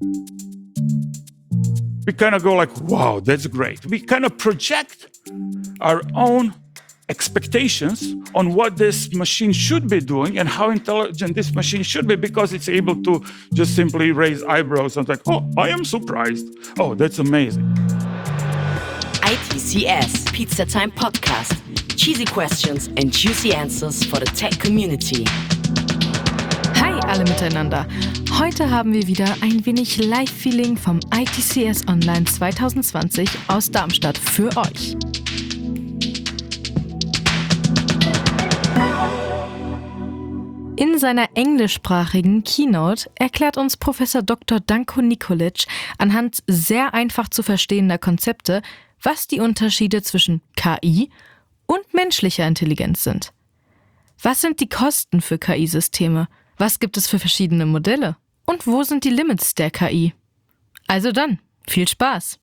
We kind of go like, wow, that's great. We kind of project our own expectations on what this machine should be doing and how intelligent this machine should be, because it's able to just simply raise eyebrows and like, oh, I am surprised. Oh, that's amazing. ITCS Pizza Time Podcast. Cheesy questions and juicy answers for the tech community. Hi alle miteinander. Heute haben wir wieder ein wenig Live-Feeling vom ITCS Online 2020 aus Darmstadt für euch. In seiner englischsprachigen Keynote erklärt uns Professor Dr. Danko Nikolic anhand sehr einfach zu verstehender Konzepte, was die Unterschiede zwischen KI und menschlicher Intelligenz sind. Was sind die Kosten für KI-Systeme? Was gibt es für verschiedene Modelle? Und wo sind die Limits der KI? Also dann, viel Spaß!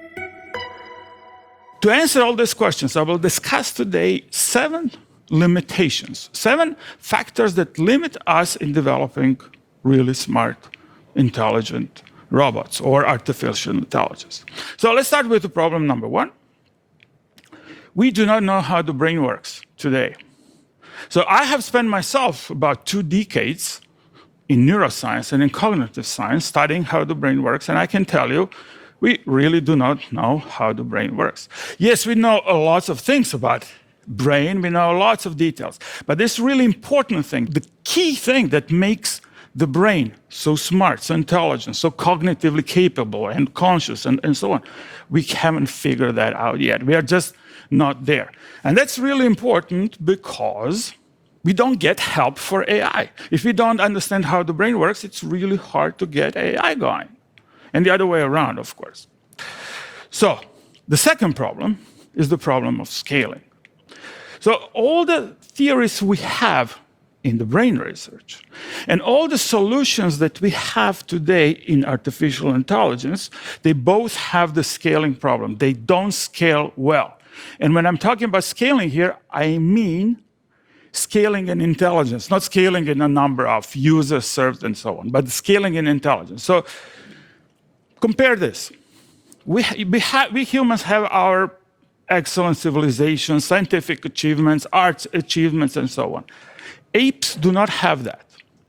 To answer all these questions, I will discuss today 7 limitations, 7 factors that limit us in developing really smart, intelligent robots or artificial intelligence. So let's start with the problem number 1. We do not know how the brain works today. So I have spent myself about 2 decades in neuroscience and in cognitive science studying how the brain works, and I can tell you, we really do not know how the brain works. Yes, we know lots of things about brain, we know lots of details, but this really important thing, the key thing that makes the brain so smart, so intelligent, so cognitively capable and conscious and so on, we haven't figured that out yet. We are just not there. And that's really important because we don't get help for AI. If we don't understand how the brain works, it's really hard to get AI going. And the other way around, of course. So the second problem is the problem of scaling. So all the theories we have in the brain research and all the solutions that we have today in artificial intelligence, they both have the scaling problem. They don't scale well. And when I'm talking about scaling here, I mean scaling in intelligence, not scaling in a number of users served and so on, but scaling in intelligence. So compare this. We humans have our excellent civilization, scientific achievements, arts achievements, and so on. Apes do not have that.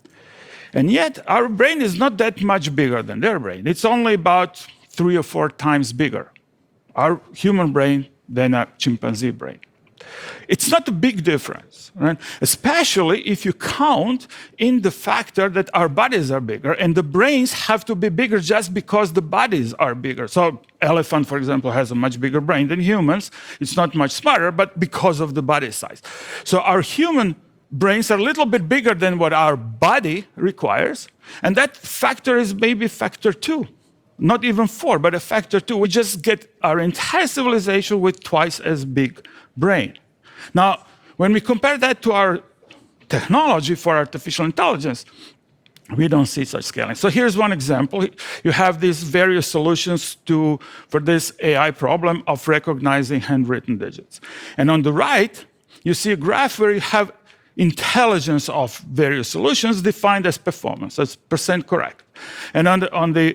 And yet, our brain is not that much bigger than their brain. It's only about 3 or 4 times bigger, our human brain, than a chimpanzee brain. It's not a big difference, right? Especially if you count in the factor that our bodies are bigger and the brains have to be bigger just because the bodies are bigger. So elephant, for example, has a much bigger brain than humans. It's not much smarter, but because of the body size. So our human brains are a little bit bigger than what our body requires, and that factor is maybe factor 2. Not even 4, but a factor 2. We just get our entire civilization with twice as big brain. Now, when we compare that to our technology for artificial intelligence, we don't see such scaling. So here's one example. You have these various solutions for this AI problem of recognizing handwritten digits. And on the right, you see a graph where you have intelligence of various solutions defined as performance, as percent correct. And on the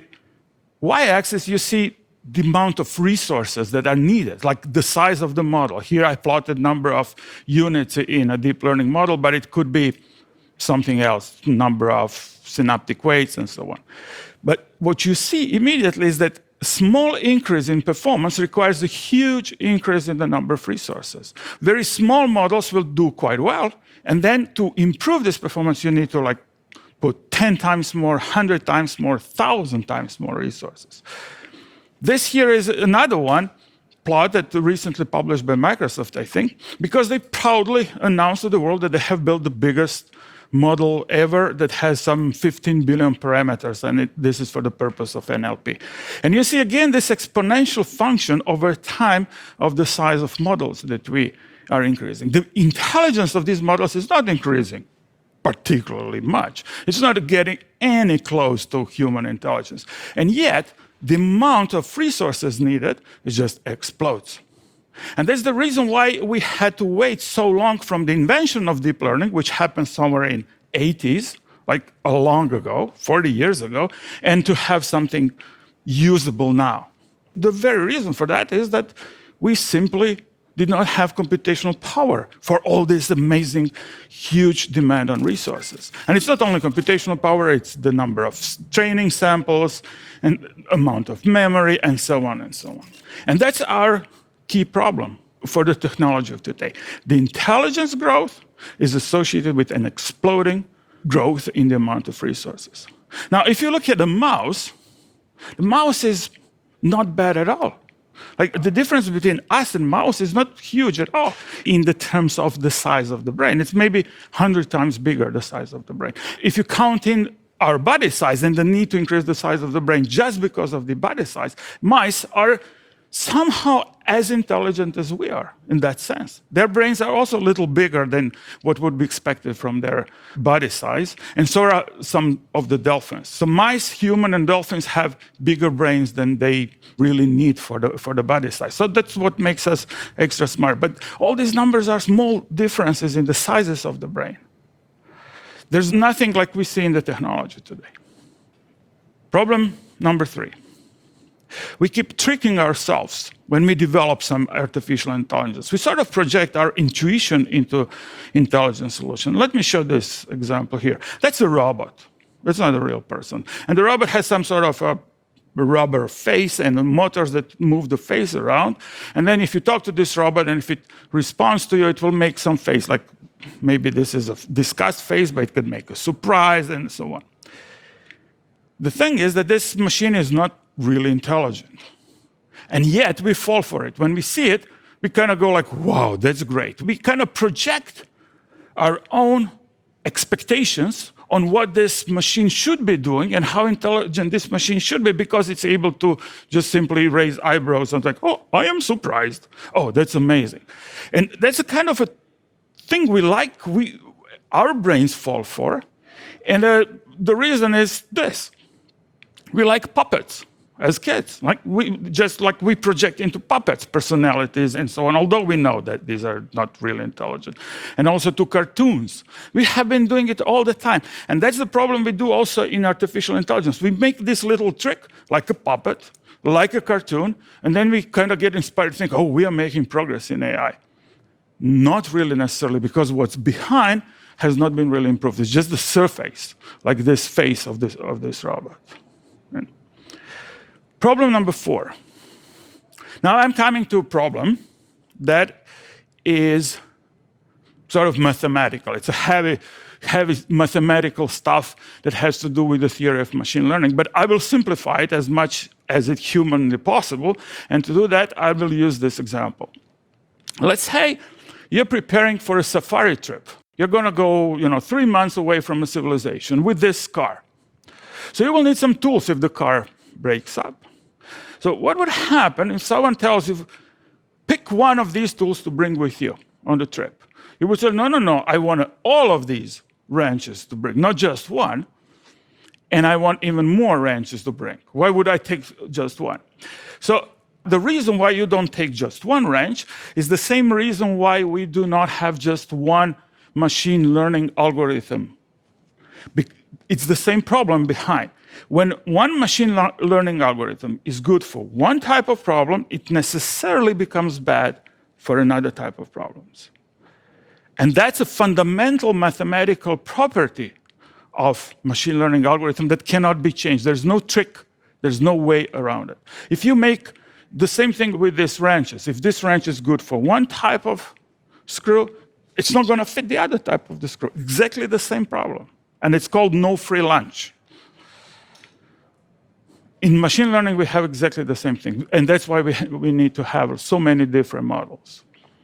y-axis, you see the amount of resources that are needed, like the size of the model. Here I plotted number of units in a deep learning model, but it could be something else, number of synaptic weights and so on. But what you see immediately is that a small increase in performance requires a huge increase in the number of resources. Very small models will do quite well, and then to improve this performance, you need to put 10 times more, 100 times more, 1,000 times more resources. This here is another one, plot that recently published by Microsoft, I think, because they proudly announced to the world that they have built the biggest model ever that has some 15 billion parameters, and this is for the purpose of NLP. And you see again this exponential function over time of the size of models that we are increasing. The intelligence of these models is not increasing particularly much. It's not getting any close to human intelligence. And yet, the amount of resources needed just explodes. And that's the reason why we had to wait so long from the invention of deep learning, which happened somewhere in 80s like a long ago, 40 years ago, and to have something usable now. The very reason for that is that we simply did not have computational power for all this amazing, huge demand on resources. And it's not only computational power, it's the number of training samples and amount of memory and so on and so on. And that's our key problem for the technology of today. The intelligence growth is associated with an exploding growth in the amount of resources. Now, if you look at the mouse is not bad at all. Like the difference between us and mouse is not huge at all in the terms of the size of the brain. It's maybe 100 times bigger, the size of the brain. If you count in our body size and the need to increase the size of the brain just because of the body size, mice are somehow as intelligent as we are in that sense. Their brains are also a little bigger than what would be expected from their body size, and so are some of the dolphins. So mice, human, and dolphins have bigger brains than they really need for the body size. So that's what makes us extra smart. But all these numbers are small differences in the sizes of the brain. There's nothing like we see in the technology today. Problem number 3. We keep tricking ourselves when we develop some artificial intelligence. We sort of project our intuition into intelligent solution. Let me show this example here. That's a robot. That's not a real person. And the robot has some sort of a rubber face and motors that move the face around. And then if you talk to this robot and if it responds to you, it will make some face, like maybe this is a disgust face, but it could make a surprise and so on. The thing is that this machine is not really intelligent. And yet we fall for it. When we see it, we kind of go like, wow, that's great. We kind of project our own expectations on what this machine should be doing and how intelligent this machine should be because it's able to just simply raise eyebrows and like, oh, I am surprised. Oh, that's amazing. And that's a kind of a thing we like, our brains fall for. And the reason is this. We like puppets as kids. We project into puppets personalities and so on, although we know that these are not really intelligent. And also to cartoons. We have been doing it all the time. And that's the problem we do also in artificial intelligence. We make this little trick, like a puppet, like a cartoon, and then we kind of get inspired to think, oh, we are making progress in AI. Not really necessarily, because what's behind has not been really improved. It's just the surface, like this face of this robot. And problem number 4. Now I'm coming to a problem that is sort of mathematical. It's a heavy mathematical stuff that has to do with the theory of machine learning. But I will simplify it as much as it's humanly possible. And to do that, I will use this example. Let's say you're preparing for a safari trip. You're going to go, 3 months away from a civilization with this car. So you will need some tools if the car breaks up. So what would happen if someone tells you, pick one of these tools to bring with you on the trip? You would say, no, I want all of these wrenches to bring, not just one. And I want even more wrenches to bring. Why would I take just one? So the reason why you don't take just one wrench is the same reason why we do not have just one machine learning algorithm. It's the same problem behind. When one machine learning algorithm is good for one type of problem, it necessarily becomes bad for another type of problems. And that's a fundamental mathematical property of machine learning algorithm that cannot be changed. There's no trick, there's no way around it. If you make the same thing with these wrenches, if this wrench is good for one type of screw, it's not going to fit the other type of the screw. Exactly the same problem. And it's called no free lunch. In machine learning, we have exactly the same thing. And that's why we need to have so many different models.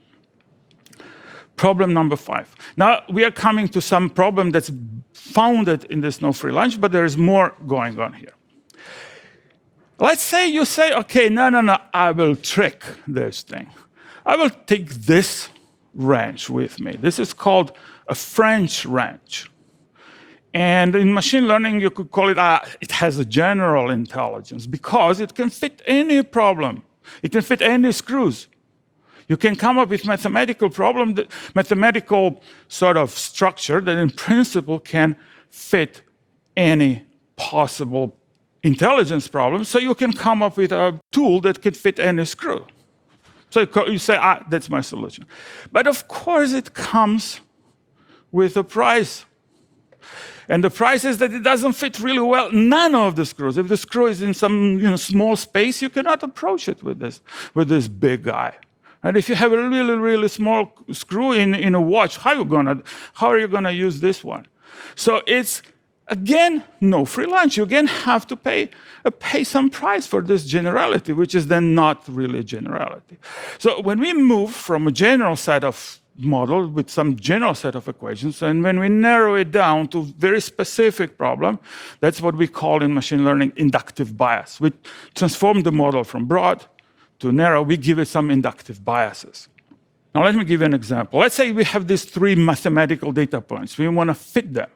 Problem number 5. Now, we are coming to some problem that's founded in this no free lunch, but there is more going on here. Let's say you say, okay, no, I will trick this thing. I will take this wrench with me. This is called a French wrench. And in machine learning, you could call it, it has a general intelligence because it can fit any problem. It can fit any screws. You can come up with mathematical sort of structure that in principle can fit any possible intelligence problem, so you can come up with a tool that can fit any screw. So you say, that's my solution. But of course it comes with a price. And the price is that it doesn't fit really well none of the screws. If the screw is in some small space, you cannot approach it with this big guy. And if you have a really, really small screw in a watch, how are you gonna use this one? So it's, again, no free lunch. You again have to pay some price for this generality, which is then not really a generality. So when we move from a general set of model with some general set of equations, and when we narrow it down to very specific problem, that's what we call in machine learning inductive bias. We transform the model from broad to narrow, we give it some inductive biases. Now let me give you an example. Let's say we have these 3 mathematical data points. We want to fit them.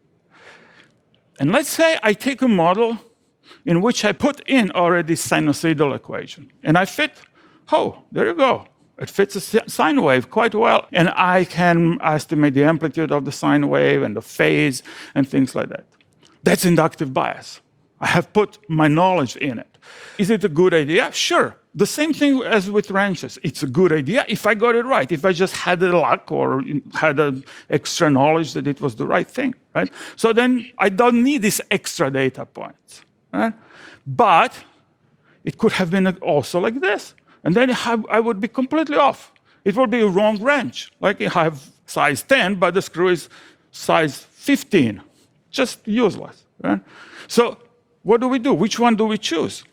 And let's say I take a model in which I put in already sinusoidal equation. And I fit, there you go. It fits a sine wave quite well. And I can estimate the amplitude of the sine wave and the phase and things like that. That's inductive bias. I have put my knowledge in it. Is it a good idea? Sure. The same thing as with wrenches. It's a good idea if I got it right, if I just had the luck or had an extra knowledge that it was the right thing, right? So then I don't need these extra data points, right? But it could have been also like this. And then I would be completely off. It would be a wrong wrench. Like I have size 10, but the screw is size 15. Just useless, right? So what do we do? Which one do we choose?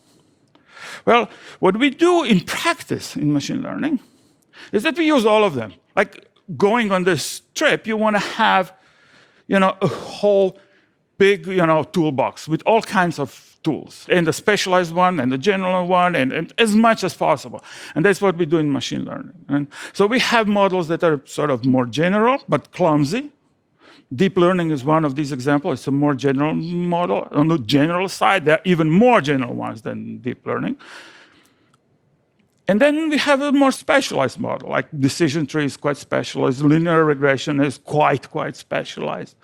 Well, what we do in practice in machine learning is that we use all of them. Like going on this trip, you want to have, a whole big, toolbox with all kinds of tools, and the specialized one and the general one, and as much as possible. And that's what we do in machine learning. And so we have models that are sort of more general, but clumsy. Deep learning is one of these examples. It's a more general model. On the general side, there are even more general ones than deep learning. And then we have a more specialized model, like decision tree is quite specialized, linear regression is quite specialized.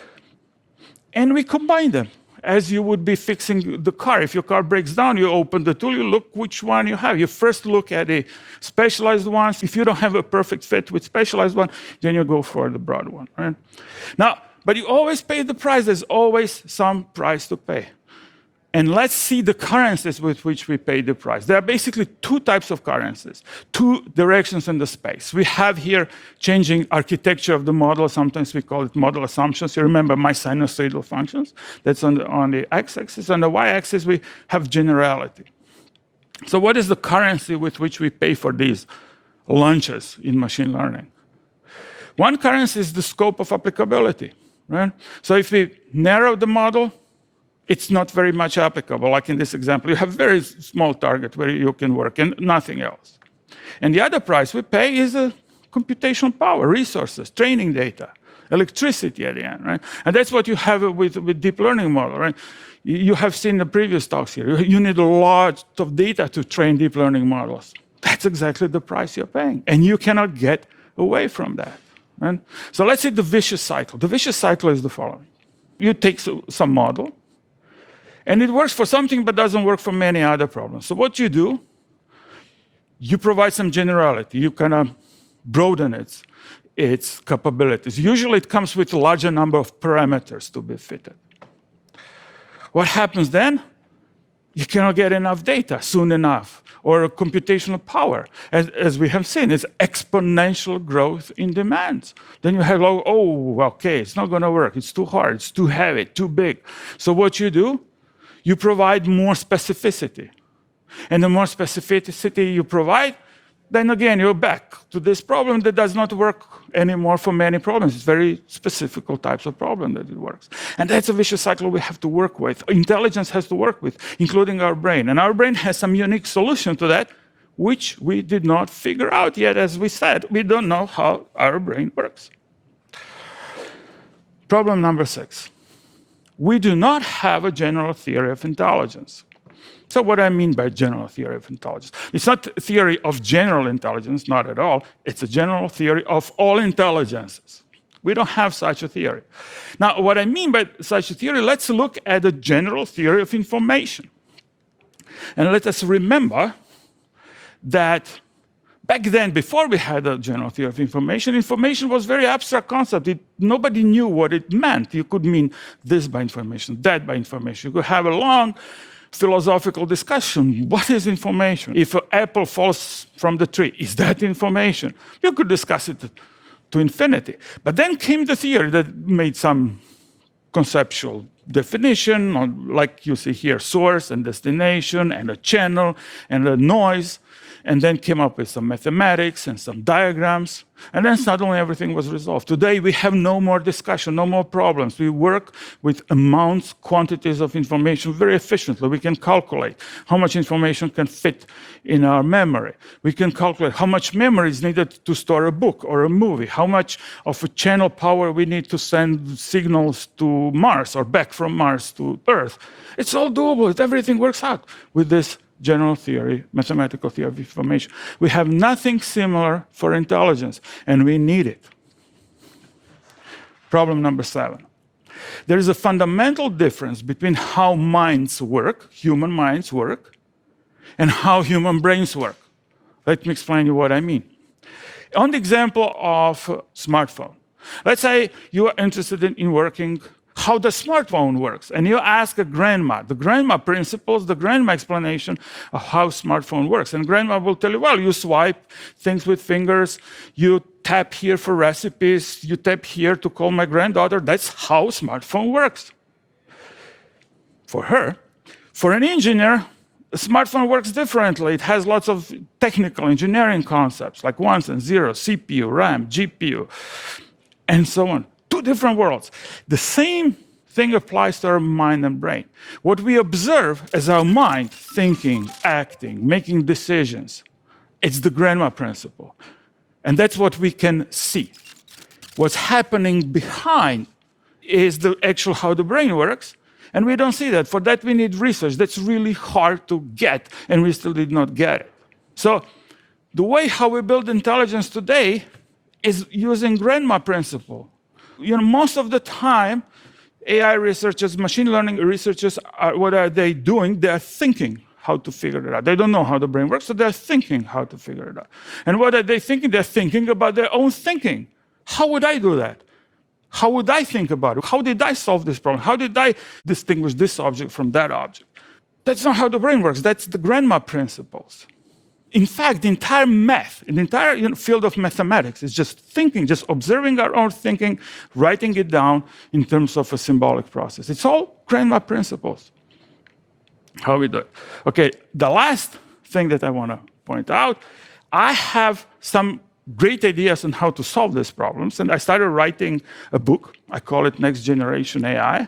And we combine them as you would be fixing the car. If your car breaks down, you open the tool, you look which one you have. You first look at the specialized ones. If you don't have a perfect fit with specialized one, then you go for the broad one, right? Now, but you always pay the price. There's always some price to pay. And let's see the currencies with which we pay the price. There are basically 2 types of currencies, 2 directions in the space. We have here changing architecture of the model. Sometimes we call it model assumptions. You remember my sinusoidal functions? That's on the x-axis. On the y-axis, we have generality. So what is the currency with which we pay for these lunches in machine learning? One currency is the scope of applicability, right? So if we narrow the model, it's not very much applicable. Like in this example, you have very small target where you can work and nothing else. And the other price we pay is computational power, resources, training data, electricity at the end, right? And that's what you have with deep learning model, right? You have seen the previous talks here. You need a lot of data to train deep learning models. That's exactly the price you're paying. And you cannot get away from that, right? So let's see the vicious cycle. The vicious cycle is the following. You take some model, and it works for something but doesn't work for many other problems. So what you do, you provide some generality. You kind of broaden its capabilities. Usually it comes with a larger number of parameters to be fitted. What happens then? You cannot get enough data soon enough, or computational power. As we have seen, it's exponential growth in demands. Then you have, okay, it's not going to work. It's too hard. It's too heavy, too big. So what you do? You provide more specificity. And the more specificity you provide, then again, you're back to this problem that does not work anymore for many problems. It's very specific types of problem that it works. And that's a vicious cycle we have to work with. Intelligence has to work with, including our brain. And our brain has some unique solution to that, which we did not figure out yet. As we said, we don't know how our brain works. Problem number 6. We do not have a general theory of intelligence. So what I mean by general theory of intelligence? It's not a theory of general intelligence, not at all. It's a general theory of all intelligences. We don't have such a theory. Now, what I mean by such a theory, let's look at the general theory of information. And let us remember that back then, before we had a general theory of information, information was a very abstract concept. Nobody knew what it meant. You could mean this by information, that by information. You could have a long philosophical discussion. What is information? If an apple falls from the tree, is that information? You could discuss it to infinity. But then came the theory that made some conceptual definition, like you see here, source and destination and a channel and a noise, and then came up with some mathematics and some diagrams, and then suddenly everything was resolved. Today we have no more discussion, no more problems. We work with amounts, quantities of information very efficiently. We can calculate how much information can fit in our memory. We can calculate how much memory is needed to store a book or a movie, how much of a channel power we need to send signals to Mars or back from Mars to Earth. It's all doable. Everything works out with this general theory, mathematical theory of information. We have nothing similar for intelligence, and we need it. Problem number 7. There is a fundamental difference between how minds work, human minds work, and how human brains work. Let me explain you what I mean. On the example of a smartphone, let's say you are interested in working how the smartphone works, and you ask a grandma, the grandma principles, the grandma explanation of how smartphone works. And grandma will tell you, well, you swipe things with fingers, you tap here for recipes, you tap here to call my granddaughter. That's how smartphone works. For her, for an engineer, a smartphone works differently. It has lots of technical engineering concepts like ones and zeros, CPU, RAM, GPU, and so on. Two different worlds. The same thing applies to our mind and brain. What we observe as our mind thinking, acting, making decisions, it's the grandma principle. And that's what we can see. What's happening behind is the actual how the brain works, and we don't see that. For that, we need research. That's really hard to get, and we still did not get it. So the way how we build intelligence today is using grandma principle. Most of the time, AI researchers, machine learning researchers, what are they doing? They are thinking how to figure it out. They don't know how the brain works, so they're thinking how to figure it out. And what are they thinking? They're thinking about their own thinking. How would I do that? How would I think about it? How did I solve this problem? How did I distinguish this object from that object? That's not how the brain works. That's the grandma principles. In fact, the entire math, the entire field of mathematics is just thinking, just observing our own thinking, writing it down in terms of a symbolic process. It's all grandma principles, how we do it. Okay, the last thing that I want to point out, I have some great ideas on how to solve these problems, and I started writing a book. I call it Next Generation AI,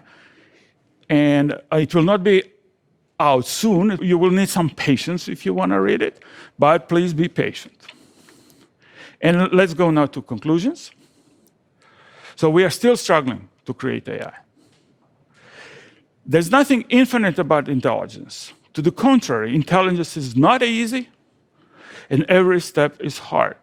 and it will not be out soon. You will need some patience if you want to read it, but please be patient. And let's go now to conclusions. So we are still struggling to create AI. There's nothing infinite about intelligence. To the contrary, intelligence is not easy, and every step is hard.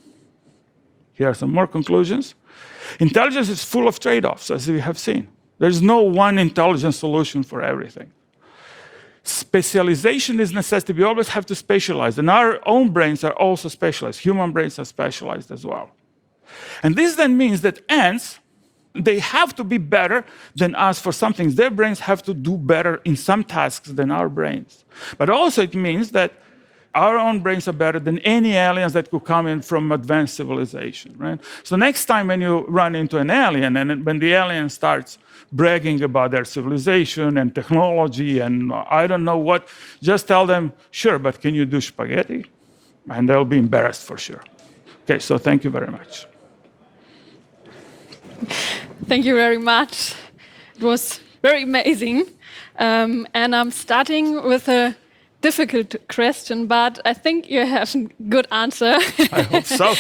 Here are some more conclusions. Intelligence is full of trade-offs, as we have seen. There's no one intelligent solution for everything. Specialization is necessary. We always have to specialize. And our own brains are also specialized. Human brains are specialized as well. And this then means that ants, they have to be better than us for some things. Their brains have to do better in some tasks than our brains. But also it means that our own brains are better than any aliens that could come in from advanced civilization, right? So next time when you run into an alien, and when the alien starts bragging about their civilization and technology and I don't know what, just tell them, sure, but can you do spaghetti? And they'll be embarrassed for sure. Okay, so thank you very much. Thank you very much. It was very amazing. And I'm starting with a difficult question, but I think you have a good answer. I hope so.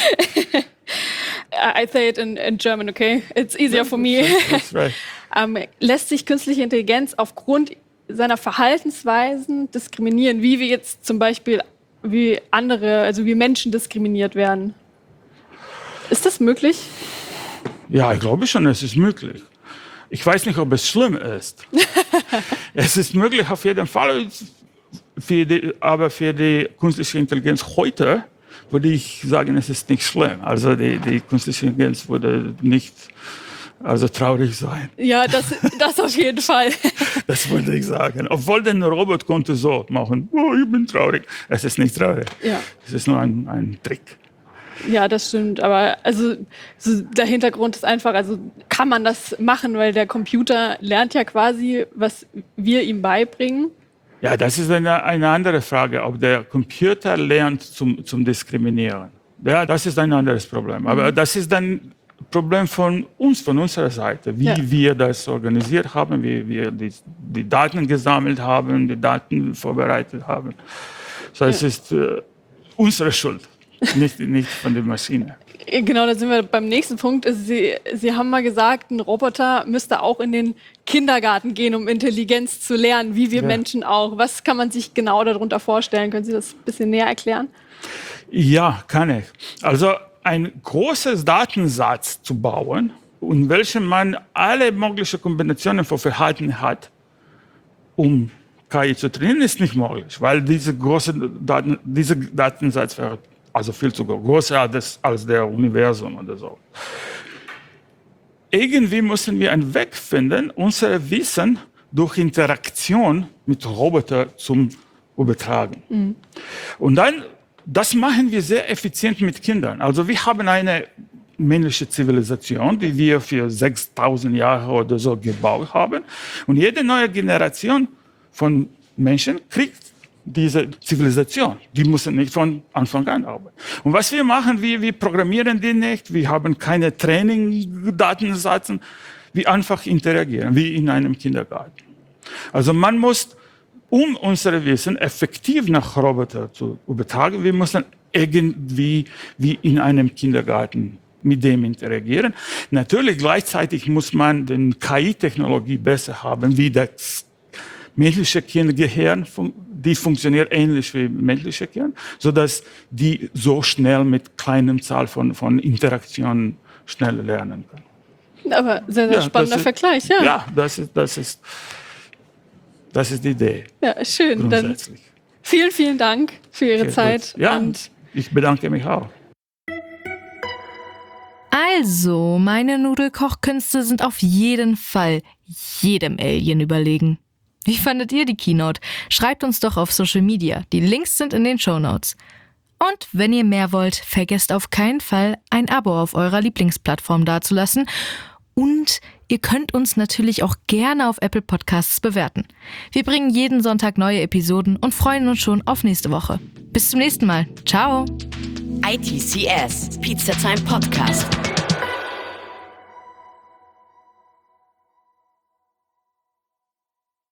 I say it in German, okay? It's easier for me. That's right. Lässt sich künstliche Intelligenz aufgrund seiner Verhaltensweisen diskriminieren, wie wir jetzt zum Beispiel wie andere, also wie Menschen diskriminiert werden? Ist das möglich? Ja, ich glaube schon, es ist möglich. Ich weiß nicht, ob es schlimm ist. Es ist möglich auf jeden Fall, aber für die künstliche Intelligenz heute würde ich sagen, es ist nicht schlimm. Also die künstliche Intelligenz würde nicht traurig sein. Ja, das auf jeden Fall. Das würde ich sagen. Obwohl der Robot konnte so machen, oh, ich bin traurig. Es ist nicht traurig. Ja. Es ist nur ein Trick. Ja, das stimmt. Aber also so der Hintergrund ist einfach, also kann man das machen, weil der Computer lernt ja quasi, was wir ihm beibringen. Ja, das ist eine andere Frage, ob der Computer lernt zum Diskriminieren. Ja, das ist ein anderes Problem. Aber das ist ein Problem von uns, von unserer Seite, wie wir das organisiert haben, wie wir die Daten gesammelt haben, die Daten vorbereitet haben. So, es ist unsere Schuld, nicht von der Maschine. Genau, da sind wir beim nächsten Punkt. Sie haben mal gesagt, ein Roboter müsste auch in den Kindergarten gehen, um Intelligenz zu lernen, wie wir Menschen auch. Was kann man sich genau darunter vorstellen? Können Sie das ein bisschen näher erklären? Ja, kann ich. Also ein großes Datensatz zu bauen, in welchem man alle möglichen Kombinationen von Verhalten hat, um KI zu trainieren, ist nicht möglich, weil dieser Datensatz wäre also viel zu größer als der Universum oder so. Irgendwie müssen wir einen Weg finden, unser Wissen durch Interaktion mit Robotern zu übertragen. Und dann, das machen wir sehr effizient mit Kindern. Also wir haben eine männliche Zivilisation, die wir für 6000 Jahre oder so gebaut haben. Und jede neue Generation von Menschen kriegt diese Zivilisation. Die müssen nicht von Anfang an arbeiten. Und was wir machen, wir programmieren die nicht, wir haben keine Training-Datensätze, wir einfach interagieren, wie in einem Kindergarten. Also man muss, um unser Wissen effektiv nach Roboter zu übertragen, wir müssen irgendwie wie in einem Kindergarten mit dem interagieren. Natürlich gleichzeitig muss man die KI-Technologie besser haben, wie das menschliche Gehirn, die funktioniert ähnlich wie menschliche Gehirn, sodass die so schnell mit kleinem Zahl von Interaktionen schnell lernen können. Aber sehr spannender Vergleich, ja. Ja, das ist die Idee. Ja, schön. Dann vielen Dank für Ihre Zeit. Ja, und ich bedanke mich auch. Also, meine Nudelkochkünste sind auf jeden Fall jedem Alien überlegen. Wie fandet ihr die Keynote? Schreibt uns doch auf Social Media. Die Links sind in den Shownotes. Und wenn ihr mehr wollt, vergesst auf keinen Fall, ein Abo auf eurer Lieblingsplattform dazulassen. Und ihr könnt uns natürlich auch gerne auf Apple Podcasts bewerten. Wir bringen jeden Sonntag neue Episoden und freuen uns schon auf nächste Woche. Bis zum nächsten Mal. Ciao. ITCS, Pizza Time Podcast.